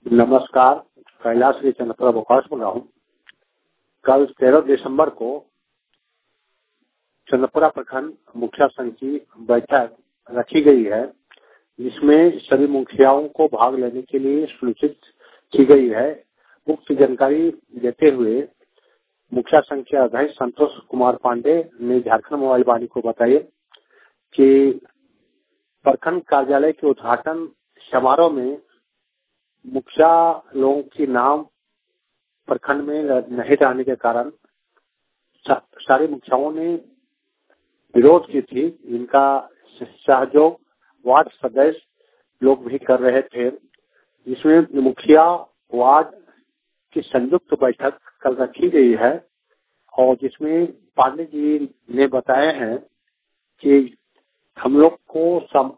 नमस्कार, कैलाश श्री चंद्रपुरा बोकारो बोल रहा हूँ। कल 13 दिसंबर को चंद्रपुरा प्रखंड मुखिया संघ की बैठक रखी गई है, जिसमें सभी मुखियाओं को भाग लेने के लिए सूचित की गई है। उक्त जानकारी देते हुए मुखिया संघ के अध्यक्ष संतोष कुमार पांडे ने झारखंड मोबाइल वाणी को बताया कि प्रखंड कार्यालय के उद्घाटन समारोह में मुखिया लोगों के नाम प्रखंड में नहीं रहने के कारण सारे मुखियाओं ने विरोध की थी। इनका सहयोग वार्ड सदस्य लोग भी कर रहे थे, जिसमें मुखिया वार्ड की संयुक्त बैठक कल रखी गई है और जिसमें पांडे जी ने बताए हैं कि हम लोग को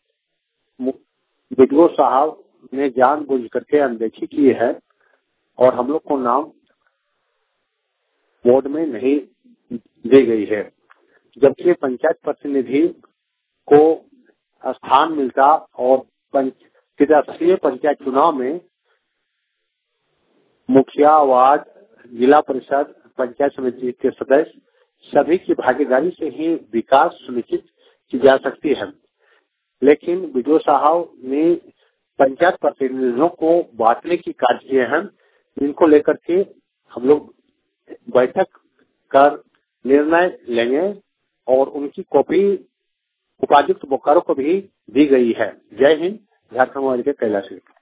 बीडीओ साहब ने जानबूझ करके अनदेखी की है और हम लोग को नाम बोर्ड में नहीं दी गई है, जबकि पंचायत प्रतिनिधि को स्थान मिलता और राष्ट्रीय पंचायत चुनाव में मुखिया, वार्ड, जिला परिषद, पंचायत समिति के सदस्य सभी की भागीदारी से ही विकास सुनिश्चित की जा सकती है। लेकिन बीडीओ साहब ने पंचायत प्रतिनिधियों को बांटने की कार्य किए हैं। इनको लेकर के हम लोग बैठक कर निर्णय लेंगे और उनकी कॉपी उपायुक्त बोकारो को भी दी गई है। जय हिंद। झारखंड मोबाइल के कैलाश।